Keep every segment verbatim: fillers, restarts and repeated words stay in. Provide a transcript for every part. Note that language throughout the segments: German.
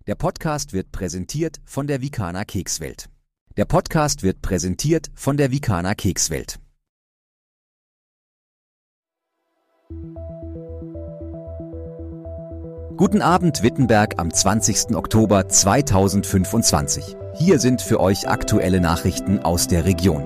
Der Podcast wird präsentiert von der Vikana Kekswelt. Der Podcast wird präsentiert von der Vikana Kekswelt. Guten Abend Wittenberg am zwanzigsten Oktober zweitausendfünfundzwanzig. Hier sind für euch aktuelle Nachrichten aus der Region.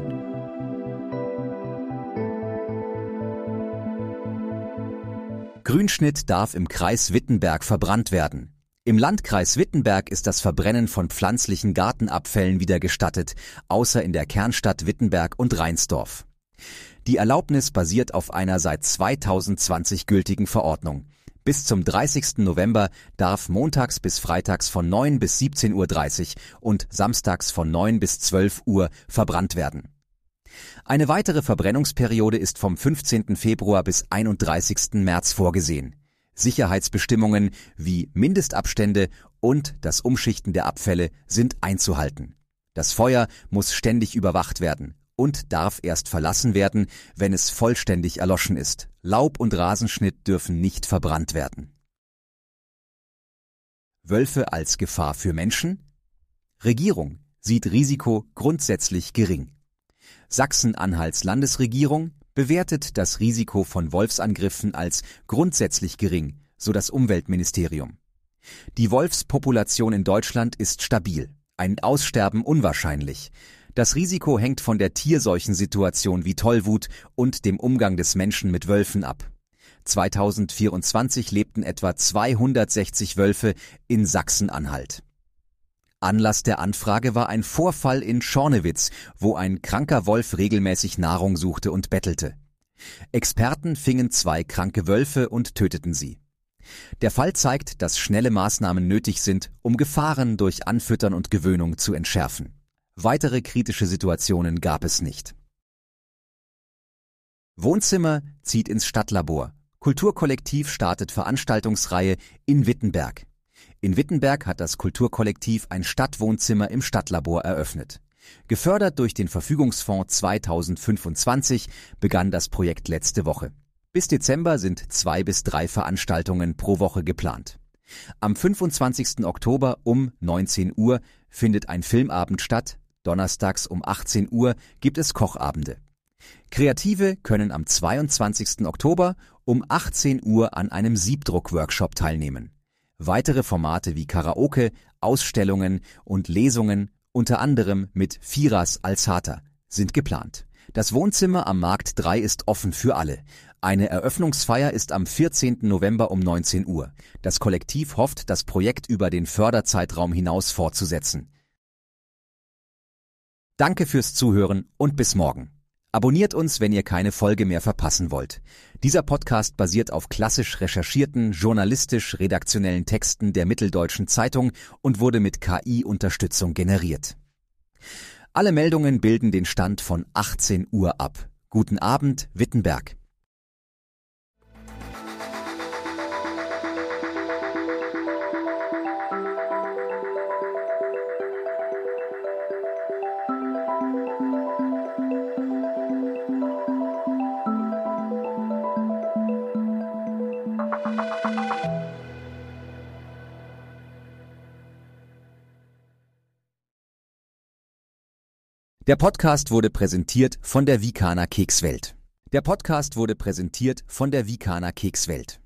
Grünschnitt darf im Kreis Wittenberg verbrannt werden. Im Landkreis Wittenberg ist das Verbrennen von pflanzlichen Gartenabfällen wieder gestattet, außer in der Kernstadt Wittenberg und Reinsdorf. Die Erlaubnis basiert auf einer seit zweitausendzwanzig gültigen Verordnung. Bis zum dreißigsten November darf montags bis freitags von neun bis siebzehn Uhr dreißig und samstags von neun bis zwölf Uhr verbrannt werden. Eine weitere Verbrennungsperiode ist vom fünfzehnten Februar bis einunddreißigsten März vorgesehen. Sicherheitsbestimmungen wie Mindestabstände und das Umschichten der Abfälle sind einzuhalten. Das Feuer muss ständig überwacht werden und darf erst verlassen werden, wenn es vollständig erloschen ist. Laub- und Rasenschnitt dürfen nicht verbrannt werden. Wölfe als Gefahr für Menschen? Regierung sieht Risiko grundsätzlich gering. Sachsen-Anhalts Landesregierung bewertet das Risiko von Wolfsangriffen als grundsätzlich gering, so das Umweltministerium. Die Wolfspopulation in Deutschland ist stabil, ein Aussterben unwahrscheinlich. Das Risiko hängt von der Tierseuchensituation wie Tollwut und dem Umgang des Menschen mit Wölfen ab. zweitausendvierundzwanzig lebten etwa zweihundertsechzig Wölfe in Sachsen-Anhalt. Anlass der Anfrage war ein Vorfall in Schornewitz, wo ein kranker Wolf regelmäßig Nahrung suchte und bettelte. Experten fingen zwei kranke Wölfe und töteten sie. Der Fall zeigt, dass schnelle Maßnahmen nötig sind, um Gefahren durch Anfüttern und Gewöhnung zu entschärfen. Weitere kritische Situationen gab es nicht. Wohnzimmer zieht ins Stadtlabor. Kulturkollektiv startet Veranstaltungsreihe in Wittenberg. In Wittenberg hat das Kulturkollektiv ein Stadtwohnzimmer im Stadtlabor eröffnet. Gefördert durch den Verfügungsfonds zweitausendfünfundzwanzig begann das Projekt letzte Woche. Bis Dezember sind zwei bis drei Veranstaltungen pro Woche geplant. Am fünfundzwanzigsten Oktober um neunzehn Uhr findet ein Filmabend statt, donnerstags um achtzehn Uhr gibt es Kochabende. Kreative können am zweiundzwanzigsten Oktober um achtzehn Uhr an einem Siebdruck-Workshop teilnehmen. Weitere Formate wie Karaoke, Ausstellungen und Lesungen, unter anderem mit Firas Alzata, sind geplant. Das Wohnzimmer am Markt drei ist offen für alle. Eine Eröffnungsfeier ist am vierzehnten November um neunzehn Uhr. Das Kollektiv hofft, das Projekt über den Förderzeitraum hinaus fortzusetzen. Danke fürs Zuhören und bis morgen. Abonniert uns, wenn ihr keine Folge mehr verpassen wollt. Dieser Podcast basiert auf klassisch recherchierten, journalistisch-redaktionellen Texten der Mitteldeutschen Zeitung und wurde mit K I-Unterstützung generiert. Alle Meldungen bilden den Stand von achtzehn Uhr ab. Guten Abend, Wittenberg. Der Podcast wurde präsentiert von der Vikana Kekswelt. Der Podcast wurde präsentiert von der Vikana Kekswelt.